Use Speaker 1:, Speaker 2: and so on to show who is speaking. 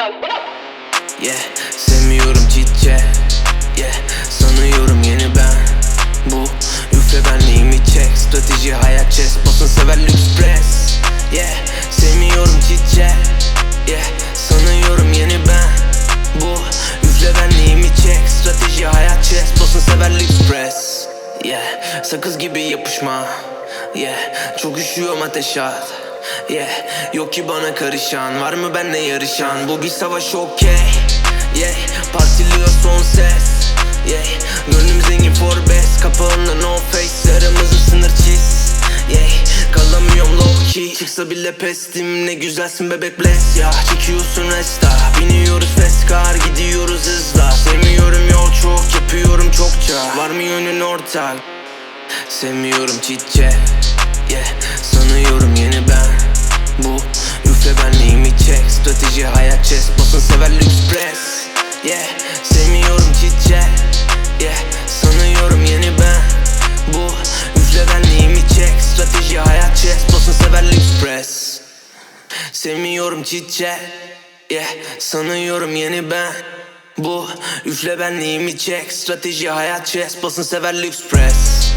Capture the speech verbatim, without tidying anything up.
Speaker 1: Yeah, sevmiyorum çitçe. Yeah, sanıyorum yeni ben. Bu üfle benliğimi çek. Strateji hayat chess. Basın sever lüks press. Yeah, sevmiyorum çitçe. Yeah, sanıyorum yeni ben. Bu üfle benliğimi çek. Strateji hayat chess. Basın sever lüks press. Yeah, sakız gibi yapışma. Yeah, çok üşüyorum ateş at. Yeah, yok ki bana karışan. Var mı benle yarışan? Bu bir savaş, okey. Yeah, partiliyor son ses. Yeah, gönlüm zengin Forbes. Kapağımda no face. Aramızı sınır çiz. Yeah, kalamıyorum low key. Çıksa bile pestim. Ne güzelsin bebek bless ya. Çekiyorsun resta. Biniyoruz fast car. Gidiyoruz hızla. Sevmiyorum yol çok. Yapıyorum çokça. Var mı yönün ortak? Sevmiyorum çitçe. Yeah, sanıyorum yeni ben. Bu üfle benliğimi çek. Strateji hayat chess. Basın sever lüks press. Yeah, sevmiyorum çitçe. Yeah, sanıyorum yeni ben. Bu üfle benliğimi çek. Strateji hayat chess. Basın sever lüks press. Sevmiyorum çitçe. Yeah, sanıyorum yeni ben. Bu üfle benliğimi çek. Strateji hayat chess. Basın sever lüks press.